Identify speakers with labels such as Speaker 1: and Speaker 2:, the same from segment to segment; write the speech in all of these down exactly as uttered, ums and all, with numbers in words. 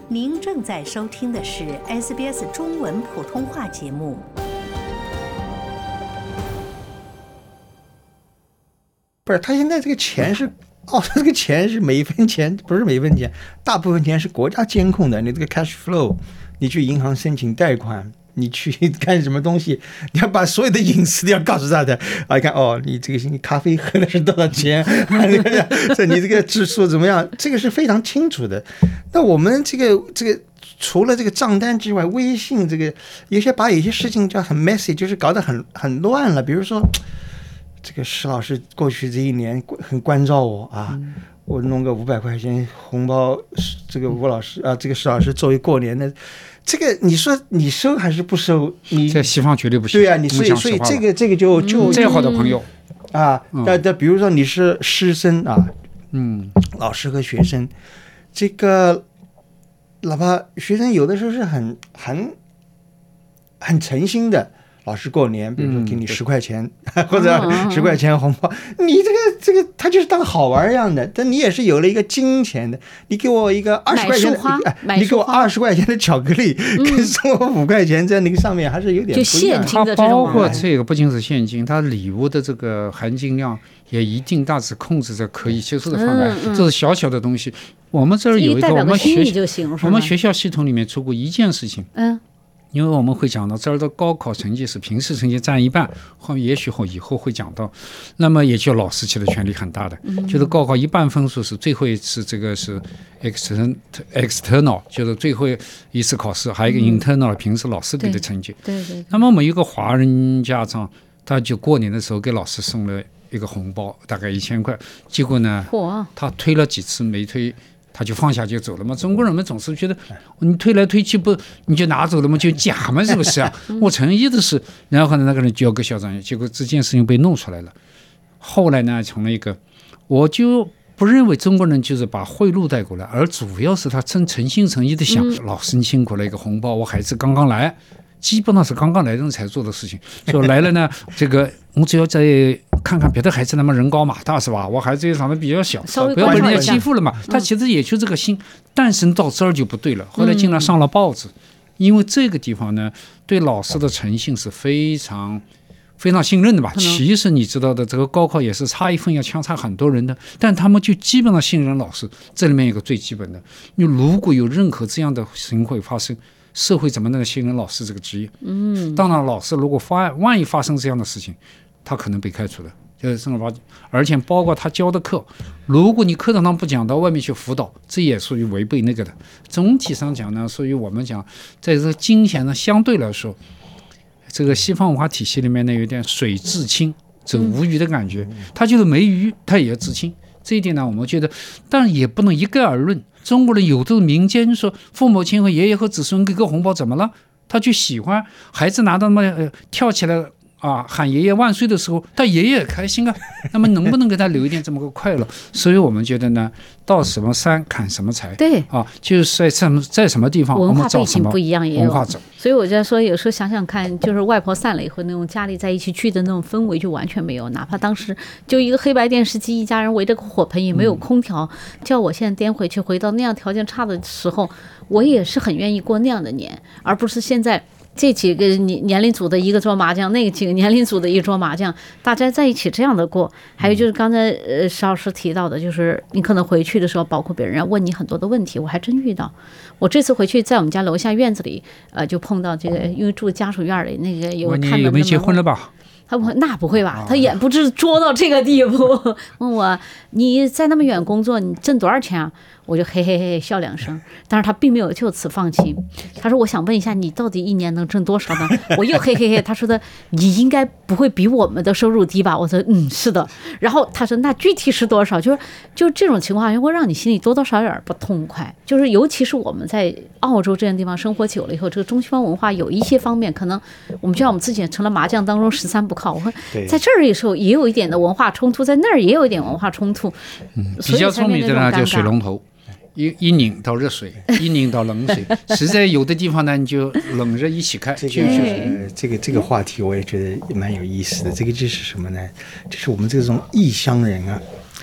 Speaker 1: 您正在收听的是 S B S 中文普通话节目。
Speaker 2: 不是，他现在这个钱是，哦，这个钱是每一分钱，不是每一分钱，大部分钱是国家监控的。你这个 cash flow， 你去银行申请贷款，你去干什么东西，你要把所有的隐私都要告诉他的。啊，你看哦，你这个你咖啡喝的是多少钱？你这个指数怎么样？这个是非常清楚的。那我们这个这个除了这个账单之外，微信这个有些把有些事情叫很 messy， 就是搞得很很乱了。比如说，这个施老师过去这一年很关照我啊。嗯，我弄个五百块钱红包，这个吴老师啊，这个施老师作为过年的，这个你说你收还是不收？你
Speaker 3: 在西方绝对不行。
Speaker 2: 对啊，你所以所以这个这个就就
Speaker 3: 再好的朋友
Speaker 2: 啊，那那比如说你是师生啊，
Speaker 3: 嗯，
Speaker 2: 老师和学生，这个哪怕学生有的时候是很很很诚心的。老师过年，比如说给你十块钱，嗯、或者十块钱红包，嗯、你这个这个他就是当好玩一样的，但你也是有了一个金钱的。你给我一个二十块钱的，哎，你给我二十块钱的巧克力，嗯、跟送我五块钱在那个上面还是有点不一样。就
Speaker 1: 现金的
Speaker 3: 这种，它包括这个不仅是现金，它礼物的这个含金量也一定大致控制在可以接受的范围。嗯嗯、这是小小的东西。我们这儿有一个我们学我们学校系统里面出过一件事情。嗯。因为我们会讲到这儿的高考成绩是平时成绩占一半，后面也许后以后会讲到，那么也就老师起的权力很大的，嗯、就是高考一半分数是最后一次这个是 external external 就是最后一次考试，还有一个 internal、嗯、平时老师给的成绩。
Speaker 1: 对 对, 对。
Speaker 3: 那么我们一个华人家长，他就过年的时候给老师送了一个红包，大概一千块，结果呢，他推了几次没推。他就放下就走了嘛。中国人们总是觉得你推来推去不你就拿走了嘛，就假嘛，是不是啊？我诚意的是，然后呢那个人交给校长，结果这件事情被弄出来了。后来呢，从了一个，我就不认为中国人就是把贿赂带过来，而主要是他真诚心诚意的想，嗯、老师你辛苦了，一个红包，我孩子刚刚来。基本上是刚刚来的人才做的事情，说来了呢，这个我只要再看看别的孩子，那么人高马大是吧？我孩子也长得比较小，不要被人家欺负了嘛。他其实也就这个心，但是到这儿就不对了。后来竟然上了报纸，因为这个地方呢，对老师的诚信是非常非常信任的吧。其实你知道的，这个高考也是差一分要相差很多人的，但他们就基本上信任老师。这里面有个最基本的，你如果有任何这样的行为发生。社会怎么能信任老师这个职业？嗯，当然，老师如果发万一发生这样的事情，他可能被开除的，就是正儿八经。而且包括他教的课，如果你课堂上不讲，到外面去辅导，这也属于违背那个的。总体上讲呢，所以我们讲，在这个金钱呢，相对来说，这个西方文化体系里面呢，有点水至清，这无鱼的感觉。他就是没鱼，他也要至清。这一点呢，我们觉得，但也不能一概而论。中国人有的民间说，父母亲和爷爷和子孙给个红包怎么了？他就喜欢孩子拿到那么、呃、跳起来啊，喊爷爷万岁的时候，他爷爷也开心啊。那么能不能给他留一点这么个快乐？所以我们觉得呢，到什么山砍什么柴。
Speaker 1: 对
Speaker 3: 啊，就是在什么在什么地方，
Speaker 1: 文化背景不一样也有
Speaker 3: 文化走。
Speaker 1: 所以我就说，有时候想想看，就是外婆散了以后，那种家里在一起聚的那种氛围就完全没有。哪怕当时就一个黑白电视机，一家人围着个火盆，也没有空调。嗯、叫我现在颠回去，回到那样条件差的时候，我也是很愿意过那样的年，而不是现在。这几个年龄组的一个桌麻将，那几个年龄组的一桌麻将，大家在一起这样的过。还有就是刚才呃施老师提到的，就是你可能回去的时候，包括别人要问你很多的问题，我还真遇到。我这次回去在我们家楼下院子里，呃，就碰到这个，因为住家属院里，那个有看门的。
Speaker 3: 你有没有结婚了吧？
Speaker 1: 他不，那不会吧？他也不知捉到这个地步。问我你在那么远工作，你挣多少钱啊？我就嘿嘿嘿笑两声，但是他并没有就此放弃。他说：“我想问一下，你到底一年能挣多少呢？”我又嘿嘿嘿，他说的你应该不会比我们的收入低吧？我说嗯，是的。然后他说那具体是多少？就是就这种情况会让你心里多多少少有点不痛快。就是尤其是我们在澳洲这样的地方生活久了以后，这个中西方文化有一些方面，可能我们就像我们自己成了麻将当中十三不靠。我说在这儿有时候也有一点的文化冲突，在那儿也有一点文化冲突。
Speaker 3: 嗯，比较聪明的呢，就水龙头。一一拧到热水，一拧到冷水，实在有的地方呢，你就冷热一起开。
Speaker 2: 这个、呃、这个这个话题我也觉得蛮有意思的。这个就是什么呢？就是我们这种异乡人啊，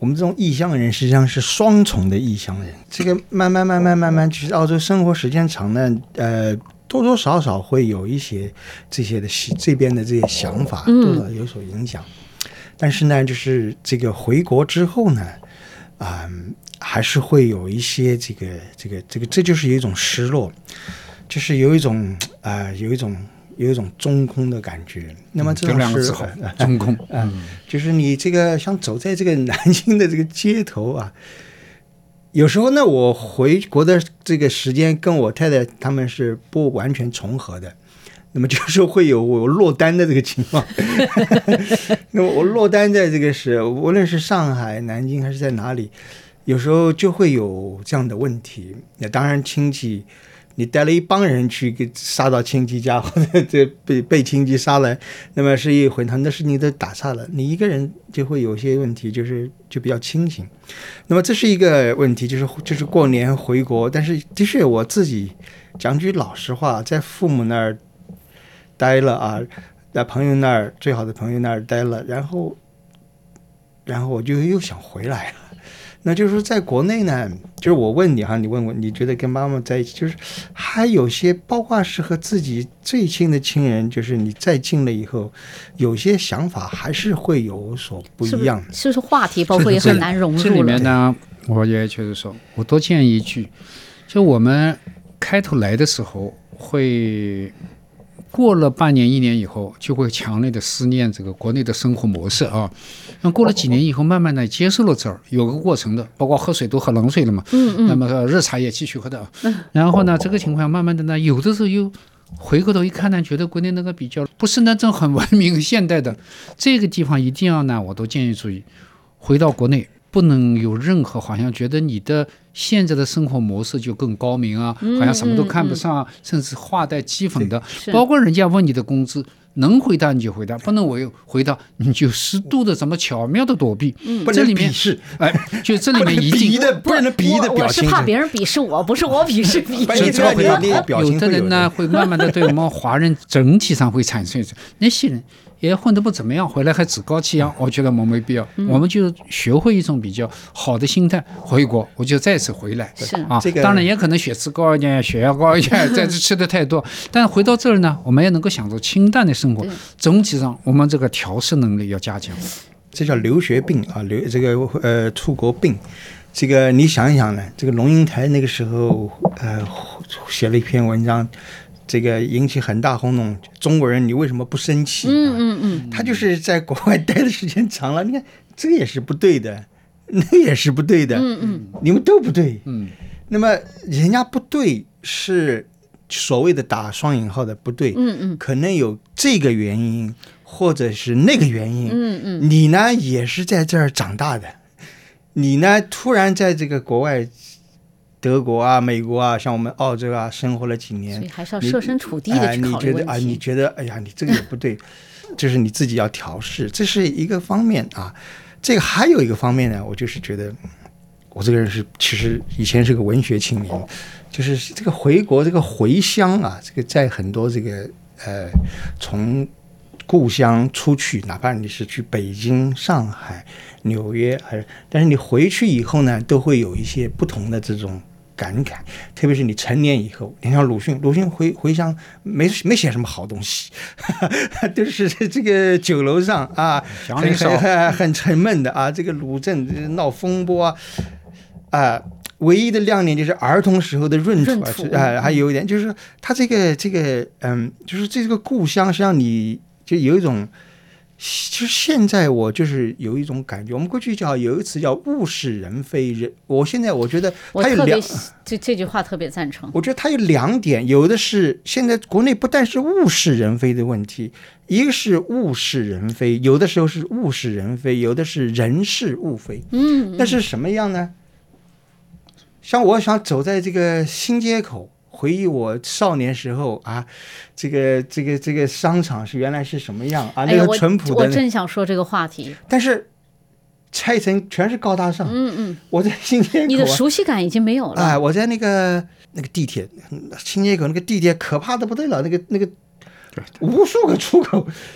Speaker 2: 我们这种异乡人实际上是双重的异乡人。这个慢慢慢慢慢慢，其实澳洲生活时间长呢，呃，多多少少会有一些这些的这边的这些想法，多少有所影响。嗯、但是呢，就是这个回国之后呢，啊、嗯，还是会有一些这个这个这个，这就是有一种失落，就是有一种啊、呃，有一种。有一种中空的感觉，那么这种是、
Speaker 3: 嗯、中空，
Speaker 2: 嗯，就是你这个像走在这个南京的这个街头啊，有时候呢，我回国的这个时间跟我太太他们是不完全重合的，那么就是会有我落单的这个情况。那么我落单在这个是无论是上海、南京还是在哪里，有时候就会有这样的问题。那当然亲戚。你带了一帮人去给杀到亲戚家，或者这被被亲戚杀了，那么是一回，很多事情都打岔了。你一个人就会有些问题，就是就比较清醒。那么这是一个问题，就是就是过年回国，但是的确我自己讲句老实话，在父母那儿待了啊，在朋友那儿最好的朋友那儿待了，然后然后我就又想回来了。那就是说，在国内呢，就是我问你哈，你问我，你觉得跟妈妈在一起，就是还有些，包括是和自己最亲的亲人，就是你再近了以后，有些想法还是会有所不一样。
Speaker 1: 是不是话题包括也很难融入了？
Speaker 3: 这里面呢，我也确实说，我多建议一句，就我们开头来的时候会。过了半年一年以后，就会强烈的思念这个国内的生活模式啊。那过了几年以后，慢慢的接受了这儿，有个过程的，包括喝水都喝冷水了嘛。嗯嗯。那么热茶也继续喝的。嗯。然后呢，这个情况慢慢的呢，有的时候又回过头一看呢，觉得国内那个比较不是那种很文明现代的这个地方，一定要呢，我都建议注意，回到国内不能有任何好像觉得你的。现在的生活模式就更高明啊，好像什么都看不上啊，嗯嗯、甚至话带讥讽的，包括人家问你的工资，能回答你就回答，不能我回答你就适度的怎么巧妙的躲避。
Speaker 2: 嗯、
Speaker 3: 这里面
Speaker 2: 是
Speaker 3: 哎，就这里面一定
Speaker 2: 的不能鄙夷的表情。
Speaker 1: 我是怕别人鄙视我，不是我鄙视别人。
Speaker 2: 这个回答
Speaker 3: 有的人呢会慢慢的对我们华人整体上会产生那些人。也混得不怎么样，回来还趾高气扬，我觉得我们没必要，嗯、我们就学会一种比较好的心态，回国我就再次回来
Speaker 1: 是
Speaker 3: 啊。
Speaker 2: 这个、
Speaker 3: 当然也可能血脂高一点，血压高一点，再次吃的太多，但回到这儿呢，我们也能够享受清淡的生活。总体上，我们这个调试能力要加强。
Speaker 2: 这叫留学病啊，留这个呃出国病。这个你想一想呢，这个龙应台那个时候呃写了一篇文章。这个引起很大轰动，中国人你为什么不生气、啊？
Speaker 1: 嗯嗯嗯，
Speaker 2: 他就是在国外待的时间长了，你看这个也是不对的，那也是不对的，
Speaker 1: 嗯嗯，
Speaker 2: 你们都不对，
Speaker 3: 嗯。
Speaker 2: 那么人家不对是所谓的打双引号的不对，
Speaker 1: 嗯嗯，
Speaker 2: 可能有这个原因或者是那个原因，
Speaker 1: 嗯嗯，
Speaker 2: 你呢也是在这儿长大的，你呢突然在这个国外。德国啊，美国啊，像我们澳洲啊，生活了几年，
Speaker 1: 所以还是要设身处地的去考虑问题。
Speaker 2: 你觉得啊，你觉得哎呀，你这个也不对，就是你自己要调试，这是一个方面啊。这个还有一个方面呢，我就是觉得我这个人是其实以前是个文学青年，就是这个回国这个回乡啊，这个在很多这个呃从故乡出去，哪怕你是去北京、上海、纽约，还是但是你回去以后呢，都会有一些不同的这种。感慨，特别是你成年以后，你像鲁迅，鲁迅回回乡没没写什么好东西，都是这个酒楼上啊，很很很沉闷的啊，这个鲁镇闹风波啊，啊，唯一的亮点就是儿童时候的闰土啊，啊，还有一点就是他这个这个嗯，就是这个故乡，实际上你就有一种。其实现在我就是有一种感觉，我们过去叫有一词叫物是人非人，我现在我觉得它有两，
Speaker 1: 这这句话特别赞成。
Speaker 2: 我觉得它有两点，有的是现在国内不但是物是人非的问题，一个是物是人非，有的时候是物是人非，有的是人是物非。
Speaker 1: 嗯，
Speaker 2: 那是什么样呢？像我想走在这个新街口。回忆我少年时候啊，这个这个这个商场是原来是什么样啊？那个淳朴的、
Speaker 1: 哎我，我正想说这个话题。
Speaker 2: 但是拆成全是高大上。
Speaker 1: 嗯嗯。
Speaker 2: 我在新街口、啊，
Speaker 1: 你的熟悉感已经没有了。
Speaker 2: 哎，我在那个那个地铁，新街口那个地铁可怕的不得了，那个那个无数个出口，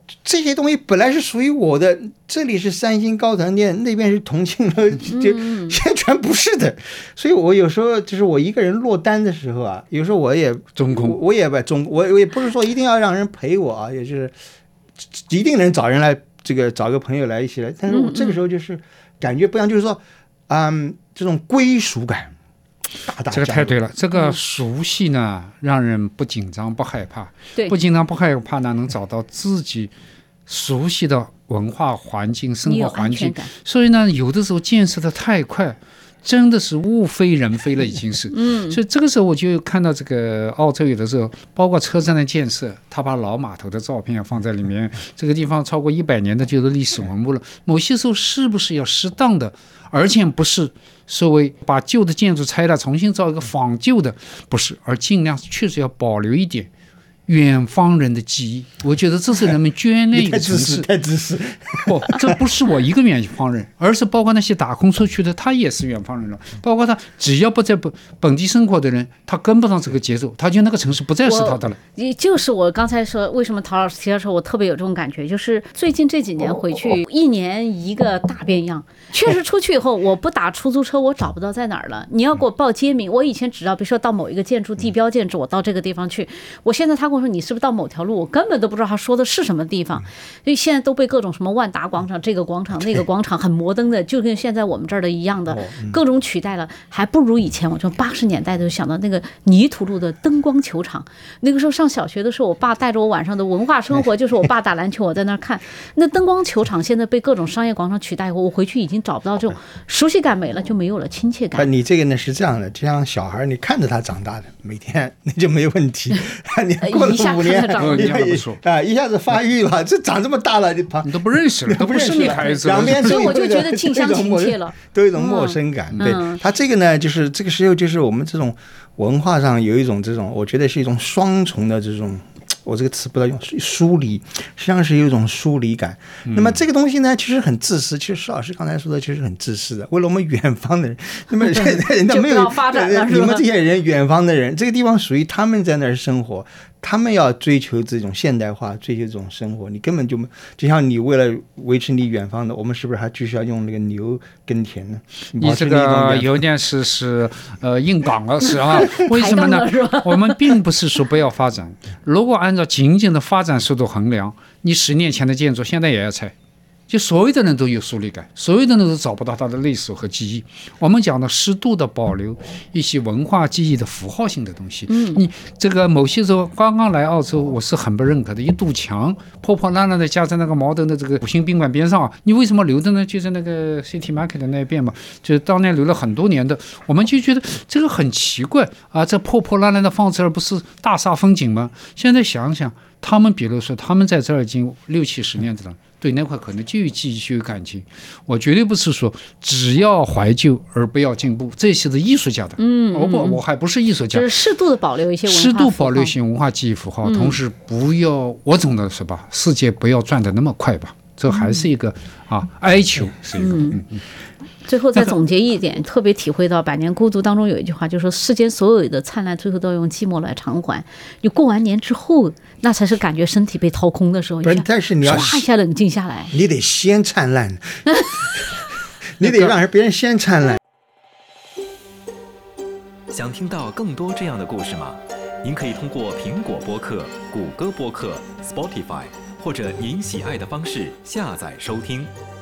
Speaker 2: 这些东西本来是属于我的，这里是三星高堂店，那边是同庆楼，就现在全不是的。所以我有时候就是我一个人落单的时候啊，有时候我也
Speaker 3: 中空，
Speaker 2: 我也不中，我我也不是说一定要让人陪我啊，也是一定能找人来，这个找个朋友来一起来。但是我这个时候就是感觉不一样，就是说，嗯，这种归属感。大大
Speaker 3: 这个太对了，这个熟悉呢，嗯、让人不紧张不害怕，
Speaker 1: 对，
Speaker 3: 不紧张不害怕呢，能找到自己熟悉的文化环境、生活环境。所以呢，有的时候建设的太快，真的是物非人非了，已经是。嗯，所以这个时候我就看到这个澳洲有的时候，包括车站的建设，他把老码头的照片放在里面，这个地方超过一百年的就是历史文物了。某些时候是不是要适当的，而且不是所谓把旧的建筑拆了重新造一个仿旧的，不是，而尽量确实要保留一点远方人的记忆。我觉得这是人们眷恋的城市。
Speaker 2: 太自私，
Speaker 3: 不，这不是我一个远方人，而是包括那些打工出去的，他也是远方人了。包括他只要不在本本地生活的人，他跟不上这个节奏，他就那个城市不再是他的了。
Speaker 1: 就是我刚才说，为什么陶老师提到说，我特别有这种感觉，就是最近这几年回去，一年一个大变样。确实出去以后，我不打出租车，我找不到在哪儿了。你要给我报街名，我以前只要比如说到某一个建筑地标建筑，我到这个地方去。我现在他跟我说你是不是到某条路，我根本都不知道他说的是什么地方。所以现在都被各种什么万达广场、这个广场、那个广场很摩登的，就跟现在我们这儿的一样的，各种取代了，还不如以前。我就八十年代就想到那个泥土路的灯光球场，那个时候上小学的时候，我爸带着我晚上的文化生活，就是我爸打篮球，我在那儿看。那灯光球场现在被各种商业广场取代后，我回去已经找不到这种熟悉感，没了，就没有了亲切感。
Speaker 2: 你这个呢是这样的，就像小孩，你看着他长大的，每天那就没问题。你过了五年，啊，一下子发育了，这长这么大了，你
Speaker 3: 你都不认识了，都不是你孩子了。
Speaker 2: 两边
Speaker 1: 所以我就觉得近乡情怯了，
Speaker 2: 都有一种陌生感。对他这个呢，就是这个时候，就是我们这种文化上有一种这种，我觉得是一种双重的这种。我这个词不知道用，疏离，实际上是有一种疏离感。嗯、那么这个东西呢，其实很自私。其实施老师刚才说的，其实很自私的。为了我们远方的人，那么人家没有
Speaker 1: 发展了，
Speaker 2: 你们这些人，远方的人，这个地方属于他们在那儿生活，他们要追求这种现代化，追求这种生活，你根本就就像你为了维持你远方的，我们是不是还继续要用那个牛耕田呢？
Speaker 3: 你这个有点是是呃硬杠了，是啊？为什么呢？我们并不是说不要发展，如果按照仅仅的发展速度衡量，你十年前的建筑现在也要拆。就所有的人都有疏离感，所有的人都找不到他的历史和记忆。我们讲的适度的保留一些文化记忆的符号性的东西。嗯，你这个某些时候刚刚来澳洲，我是很不认可的。一堵墙破破烂烂的架在那个茅登的这个五星宾馆边上，你为什么留着呢？就在那个 City Market 的那边嘛，就是当年留了很多年的，我们就觉得这个很奇怪啊，这破破烂烂的放这儿不是大煞风景吗？现在想想，他们比如说他们在这儿已经六七十年了。对那块可能就有记忆，就有感情。我绝对不是说只要怀旧而不要进步，这些是艺术家的。嗯，我不，我还不是艺术家，
Speaker 1: 就是适度的保留一些文化
Speaker 3: 适度保留一些文化记忆符号，嗯、同时不要，我总的是吧，世界不要转得那么快吧，这还是一个、嗯、啊哀求，是一个。嗯嗯嗯
Speaker 1: 最后再总结一点，那个、特别体会到《百年孤独》当中有一句话，就是说世间所有的灿烂，最后都要用寂寞来偿还。你过完年之后，那才是感觉身体被掏空的时候。
Speaker 2: 不是，但是你要
Speaker 1: 唰一下冷静下来，
Speaker 2: 你得先灿烂，你得让别人先灿烂。
Speaker 4: 想听到更多这样的故事吗？您可以通过苹果播客、谷歌播客、Spotify 或者您喜爱的方式下载收听。